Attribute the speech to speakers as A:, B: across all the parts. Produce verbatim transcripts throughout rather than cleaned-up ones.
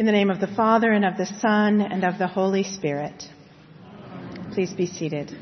A: In the name of the Father, and of the Son, and of the Holy Spirit. Please be seated.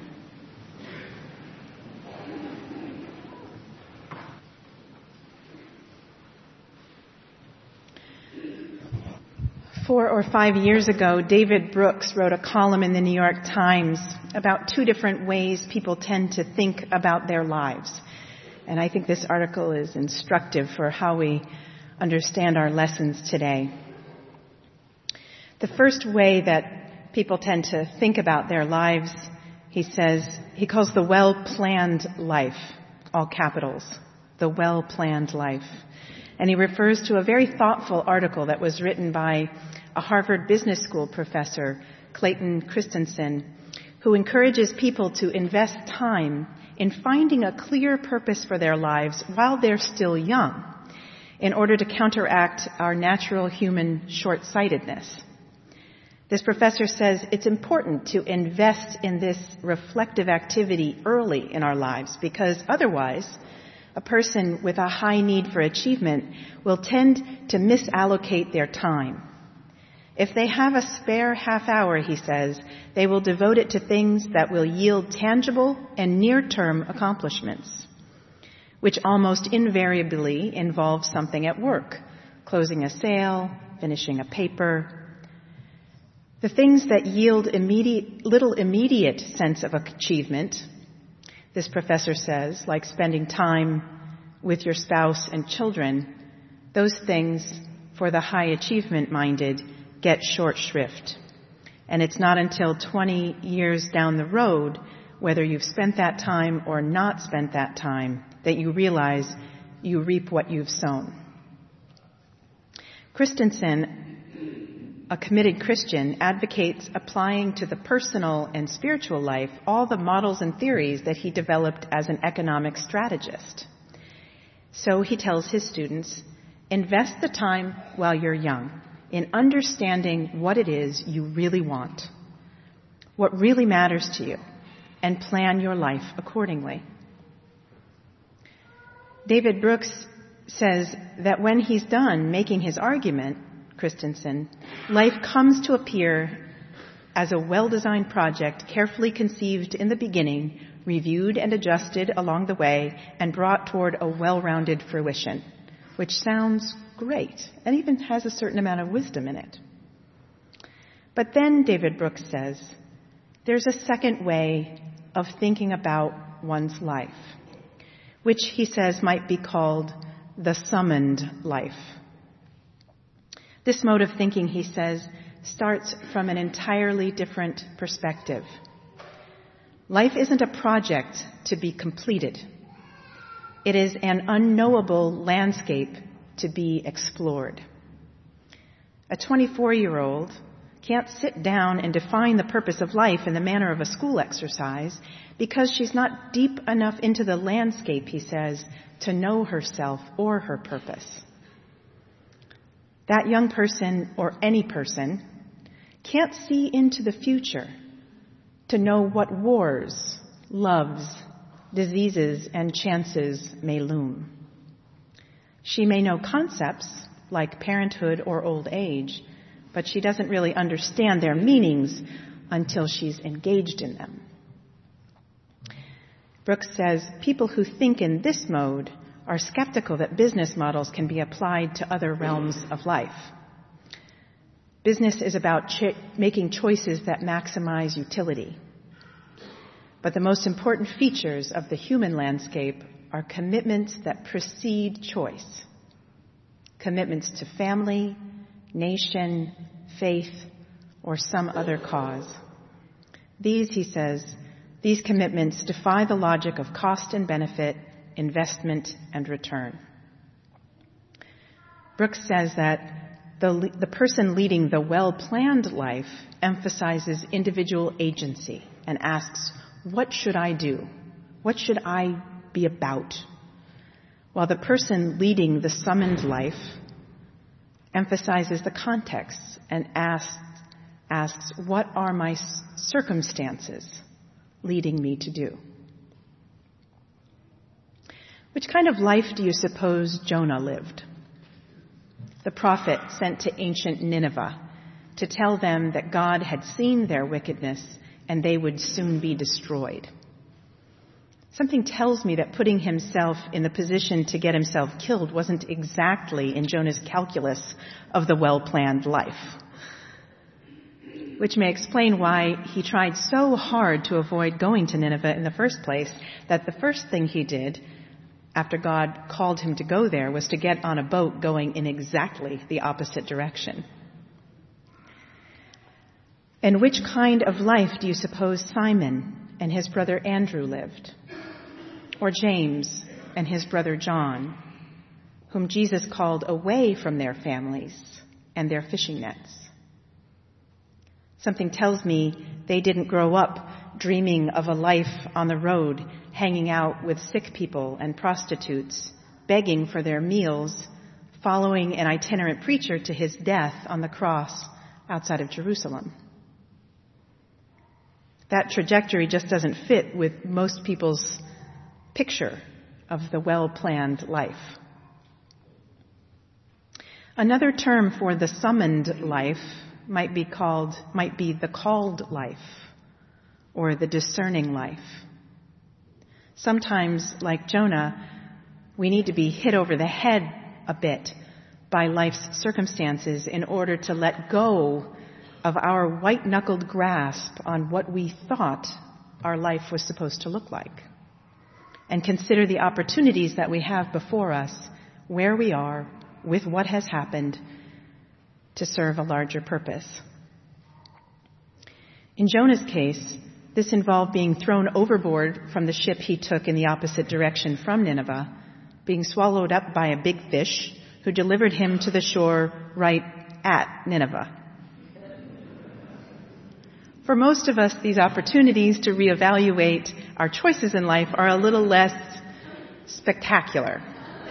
A: Four or five years ago, David Brooks wrote a column in the New York Times about two different ways people tend to think about their lives. And I think this article is instructive for how we understand our lessons today. The first way that people tend to think about their lives, he says, he calls the well-planned life, all capitals, the well-planned life. And he refers to a very thoughtful article that was written by a Harvard Business School professor, Clayton Christensen, who encourages people to invest time in finding a clear purpose for their lives while they're still young, in order to counteract our natural human short-sightedness. This professor says it's important to invest in this reflective activity early in our lives because otherwise a person with a high need for achievement will tend to misallocate their time. If they have a spare half hour, he says, they will devote it to things that will yield tangible and near-term accomplishments, which almost invariably involve something at work, closing a sale, finishing a paper. The things that yield immediate, little immediate sense of achievement, this professor says, like spending time with your spouse and children, those things for the high achievement-minded get short shrift. And it's not until twenty years down the road, whether you've spent that time or not spent that time, that you realize you reap what you've sown. Christensen, a committed Christian, advocates applying to the personal and spiritual life all the models and theories that he developed as an economic strategist. So he tells his students, invest the time while you're young in understanding what it is you really want, what really matters to you, and plan your life accordingly. David Brooks says that when he's done making his argument, Christensen, life comes to appear as a well-designed project, carefully conceived in the beginning, reviewed and adjusted along the way, and brought toward a well-rounded fruition, which sounds great and even has a certain amount of wisdom in it. But then, David Brooks says, there's a second way of thinking about one's life, which he says might be called the summoned life. This mode of thinking, he says, starts from an entirely different perspective. Life isn't a project to be completed. It is an unknowable landscape to be explored. A twenty-four-year-old can't sit down and define the purpose of life in the manner of a school exercise because she's not deep enough into the landscape, he says, to know herself or her purpose. That young person, or any person, can't see into the future to know what wars, loves, diseases, and chances may loom. She may know concepts like parenthood or old age, but she doesn't really understand their meanings until she's engaged in them. Brooks says people who think in this mode are skeptical that business models can be applied to other realms of life. Business is about ch- making choices that maximize utility. But the most important features of the human landscape are commitments that precede choice. Commitments to family, nation, faith, or some other cause. These, he says, these commitments defy the logic of cost and benefit, investment and return. Brooks says that the, the person leading the well-planned life emphasizes individual agency and asks, what should I do? What should I be about? While the person leading the summoned life emphasizes the context and asks, asks, what are my circumstances leading me to do? Which kind of life do you suppose Jonah lived? the prophet sent to ancient Nineveh to tell them that God had seen their wickedness and they would soon be destroyed. Something tells me that putting himself in the position to get himself killed wasn't exactly in Jonah's calculus of the well-planned life, which may explain why he tried so hard to avoid going to Nineveh in the first place that the first thing he did after God called him to go there was to get on a boat going in exactly the opposite direction. And which kind of life do you suppose Simon and his brother Andrew lived? Or James and his brother John, whom Jesus called away from their families and their fishing nets? Something tells me they didn't grow up dreaming of a life on the road, hanging out with sick people and prostitutes, begging for their meals, following an itinerant preacher to his death on the cross outside of Jerusalem. That trajectory just doesn't fit with most people's picture of the well-planned life. Another term for the summoned life might be called, might be the called life, or the discerning life. Sometimes, like Jonah, we need to be hit over the head a bit by life's circumstances in order to let go of our white-knuckled grasp on what we thought our life was supposed to look like, and consider the opportunities that we have before us, where we are, with what has happened, to serve a larger purpose. In Jonah's case, this involved being thrown overboard from the ship he took in the opposite direction from Nineveh, being swallowed up by a big fish who delivered him to the shore right at Nineveh. For most of us, these opportunities to reevaluate our choices in life are a little less spectacular.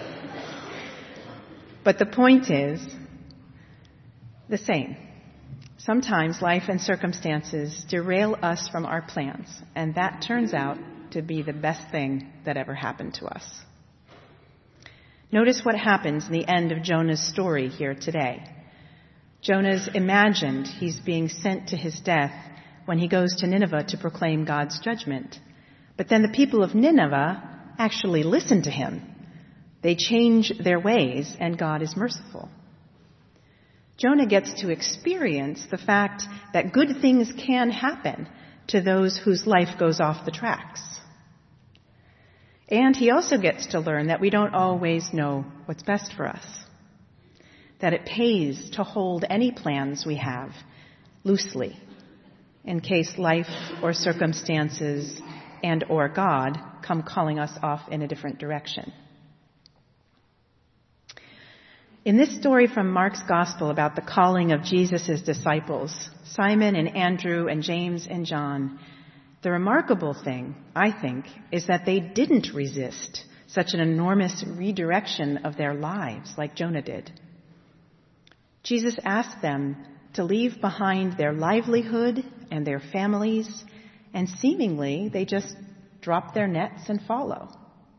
A: But the point is the same. Sometimes life and circumstances derail us from our plans, and that turns out to be the best thing that ever happened to us. Notice what happens in the end of Jonah's story here today. Jonah's imagined he's being sent to his death when he goes to Nineveh to proclaim God's judgment. But then the people of Nineveh actually listen to him. They change their ways, and God is merciful. Jonah gets to experience the fact that good things can happen to those whose life goes off the tracks. And he also gets to learn that we don't always know what's best for us, that it pays to hold any plans we have loosely in case life or circumstances and or God come calling us off in a different direction. In this story from Mark's Gospel about the calling of Jesus' disciples, Simon and Andrew and James and John, the remarkable thing, I think, is that they didn't resist such an enormous redirection of their lives like Jonah did. Jesus asked them to leave behind their livelihood and their families, and seemingly they just drop their nets and follow.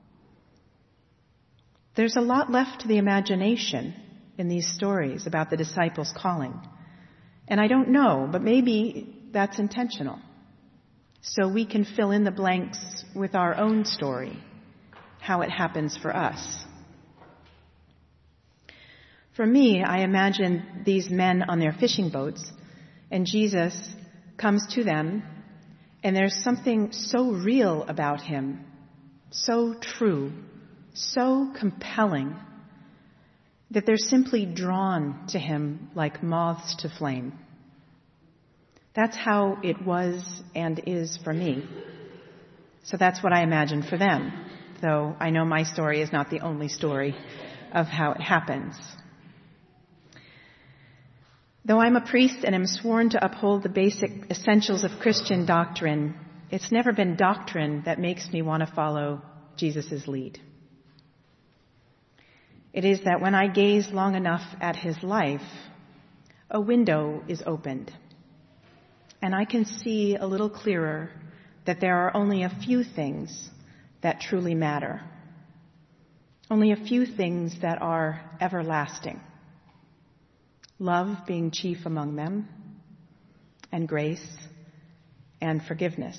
A: There's a lot left to the imagination in these stories about the disciples' calling. And I don't know, but maybe that's intentional, so we can fill in the blanks with our own story, how it happens for us. For me, I imagine these men on their fishing boats, and Jesus comes to them, and there's something so real about him, so true, so compelling, that they're simply drawn to him like moths to flame. That's how it was and is for me. So that's what I imagine for them, though I know my story is not the only story of how it happens. Though I'm a priest and am sworn to uphold the basic essentials of Christian doctrine, it's never been doctrine that makes me want to follow Jesus' lead. It is that when I gaze long enough at his life, a window is opened, and I can see a little clearer that there are only a few things that truly matter, only a few things that are everlasting. love being chief among them, and grace and forgiveness.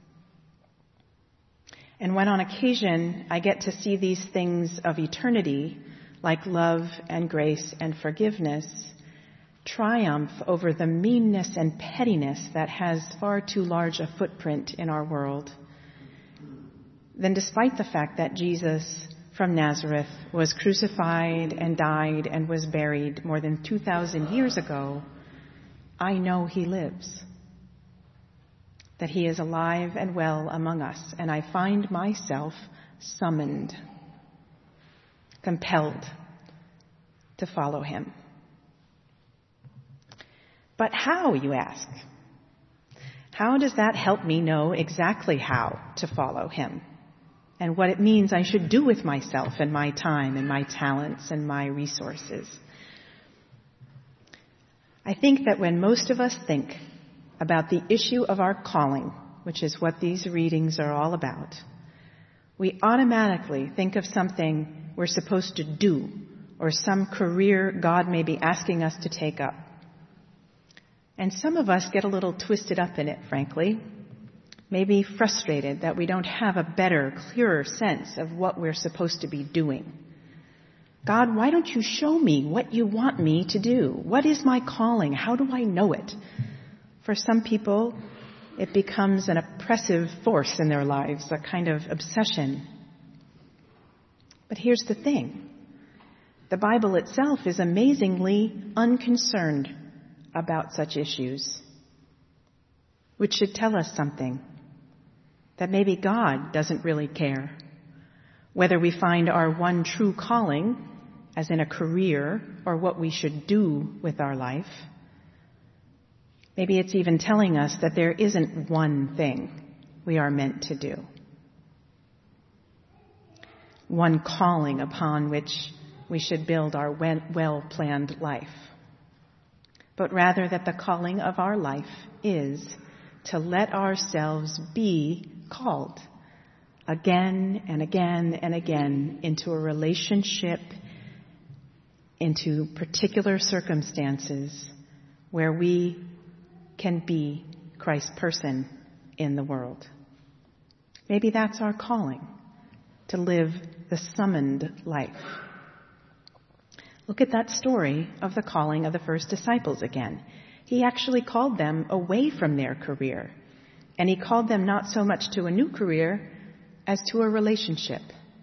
A: And when on occasion I get to see these things of eternity, like love and grace and forgiveness, triumph over the meanness and pettiness that has far too large a footprint in our world, then despite the fact that Jesus from Nazareth was crucified and died and was buried more than two thousand years ago, I know he lives, that he is alive and well among us, and I find myself summoned, compelled to follow him. But how, you ask? How does that help me know exactly how to follow him and what it means I should do with myself and my time and my talents and my resources? I think that when most of us think about the issue of our calling, which is what these readings are all about, we automatically think of something we're supposed to do or some career God may be asking us to take up. And some of us get a little twisted up in it, frankly, maybe frustrated that we don't have a better, clearer sense of what we're supposed to be doing. God, why don't you show me what you want me to do? What is my calling? How do I know it? For some people, it becomes an oppressive force in their lives, a kind of obsession. But here's the thing. The Bible itself is amazingly unconcerned about such issues, which should tell us something, that maybe God doesn't really care whether we find our one true calling, as in a career, or what we should do with our life. Maybe it's even telling us that there isn't one thing we are meant to do, one calling upon which we should build our well-planned life, but rather that the calling of our life is to let ourselves be called again and again and again into a relationship, into particular circumstances where we can be Christ's person in the world. Maybe that's our calling, to live the summoned life. Look at that story of the calling of the first disciples again. He actually called them away from their career. And he called them not so much to a new career as to a relationship.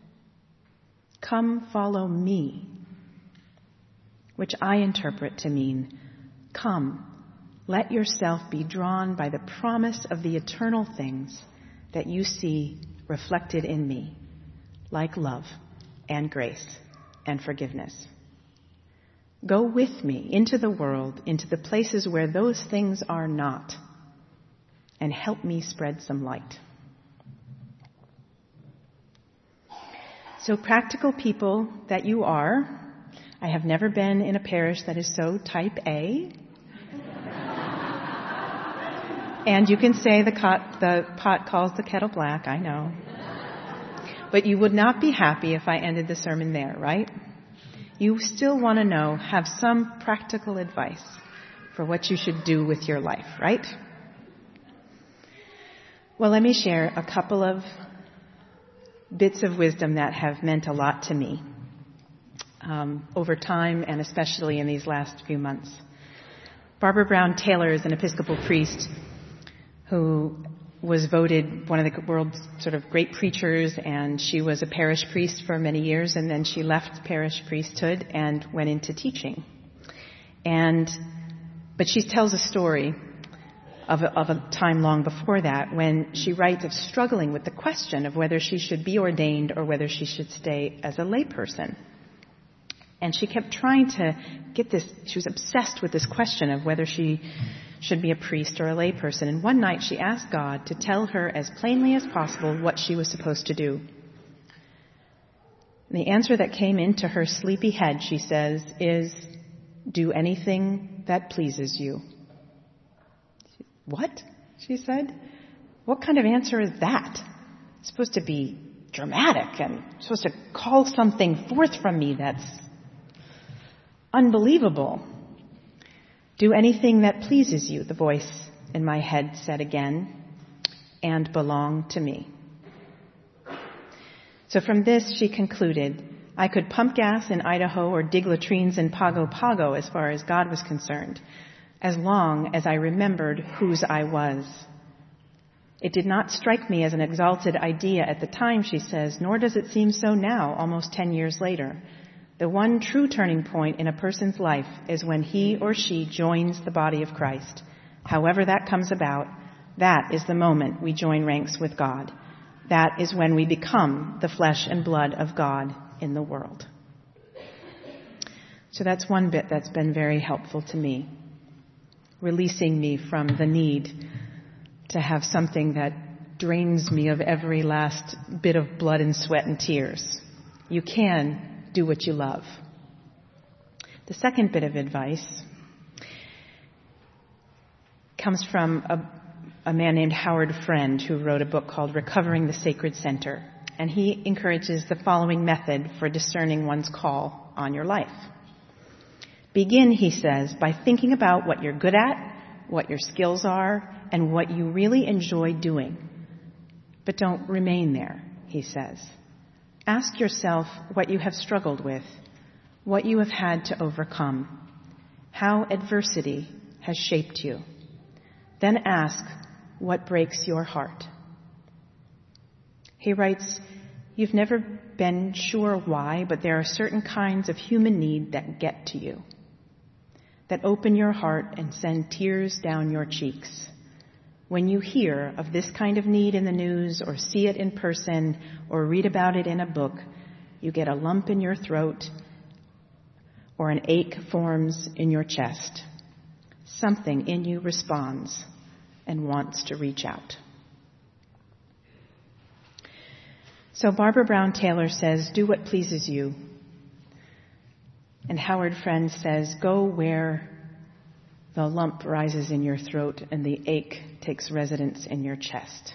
A: Come follow me, which I interpret to mean, come, let yourself be drawn by the promise of the eternal things that you see reflected in me, like love and grace and forgiveness. Go with me into the world, into the places where those things are not, and help me spread some light. So, practical people that you are, I have never been in a parish that is so type A. And you can say the, cot, the pot calls the kettle black, I know. But you would not be happy if I ended the sermon there, right? You still want to know, have some practical advice for what you should do with your life, right? Well, let me share a couple of bits of wisdom that have meant a lot to me um, over time, and especially in these last few months. Barbara Brown Taylor is an Episcopal priest who was voted one of the world's sort of great preachers, and she was a parish priest for many years, and then she left parish priesthood and went into teaching. And but she tells a story of a, of a time long before that when she writes of struggling with the question of whether she should be ordained or whether she should stay as a layperson. And she kept trying to get this, she was obsessed with this question of whether she should be a priest or a layperson. And one night she asked God to tell her as plainly as possible what she was supposed to do. And the answer that came into her sleepy head, she says, is, do anything that pleases you. What? She said. What kind of answer is that? It's supposed to be dramatic and supposed to call something forth from me that's unbelievable. Do anything that pleases you, the voice in my head said again, and belong to me. So from this, she concluded, I could pump gas in Idaho or dig latrines in Pago Pago as far as God was concerned, as long as I remembered whose I was. It did not strike me as an exalted idea at the time, she says, nor does it seem so now, almost ten years later. The one true turning point in a person's life is when he or she joins the body of Christ. However that comes about, that is the moment we join ranks with God. That is when we become the flesh and blood of God in the world. So that's one bit that's been very helpful to me, releasing me from the need to have something that drains me of every last bit of blood and sweat and tears. You can do what you love. The second bit of advice comes from a, a man named Howard Friend, who wrote a book called Recovering the Sacred Center. And he encourages the following method for discerning one's call on your life. Begin, he says, by thinking about what you're good at, what your skills are, and what you really enjoy doing. But don't remain there, he says. Ask yourself what you have struggled with, what you have had to overcome, how adversity has shaped you. Then ask what breaks your heart. He writes, you've never been sure why, but there are certain kinds of human need that get to you, that open your heart and send tears down your cheeks. When you hear of this kind of need in the news or see it in person or read about it in a book, you get a lump in your throat or an ache forms in your chest. Something in you responds and wants to reach out. So Barbara Brown Taylor says, do what pleases you. And Howard Friend says, go where the lump rises in your throat and the ache takes residence in your chest.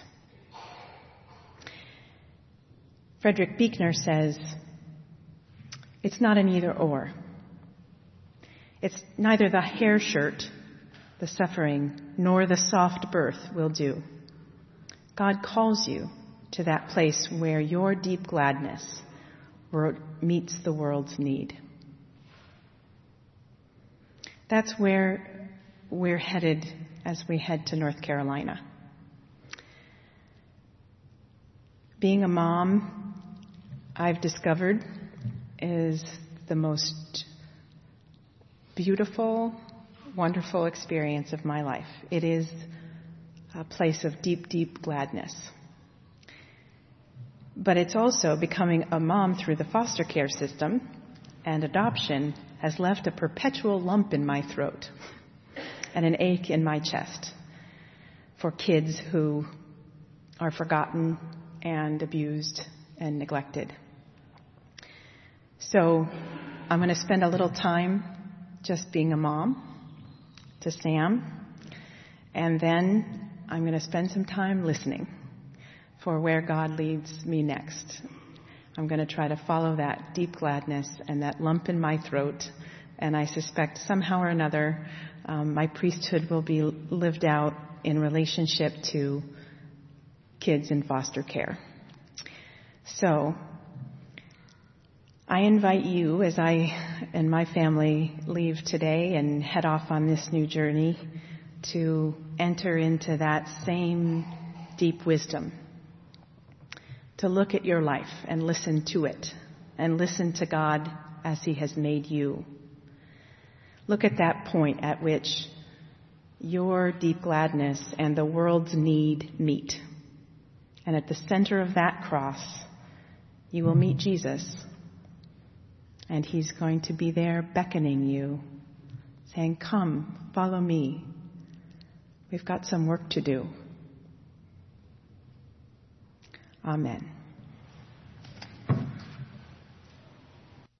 A: Frederick Buechner says, it's not an either or. It's neither the hair shirt, the suffering, nor the soft birth will do. God calls you to that place where your deep gladness meets the world's need. That's where we're headed as we head to North Carolina. Being a mom, I've discovered, is the most beautiful, wonderful experience of my life. It is a place of deep, deep gladness. But it's also becoming a mom through the foster care system, and adoption has left a perpetual lump in my throat and an ache in my chest for kids who are forgotten and abused and neglected. So I'm going to spend a little time just being a mom to Sam, and then I'm going to spend some time listening for where God leads me next. I'm going to try to follow that deep gladness and that lump in my throat, and I suspect somehow or another um, my priesthood will be lived out in relationship to kids in foster care. So I invite you, as I and my family leave today and head off on this new journey, to enter into that same deep wisdom, to look at your life and listen to it, and listen to God as He has made you. Look at that point at which your deep gladness and the world's need meet. And at the center of that cross, you will meet Jesus. And He's going to be there beckoning you, saying, come, follow me. We've got some work to do. Amen.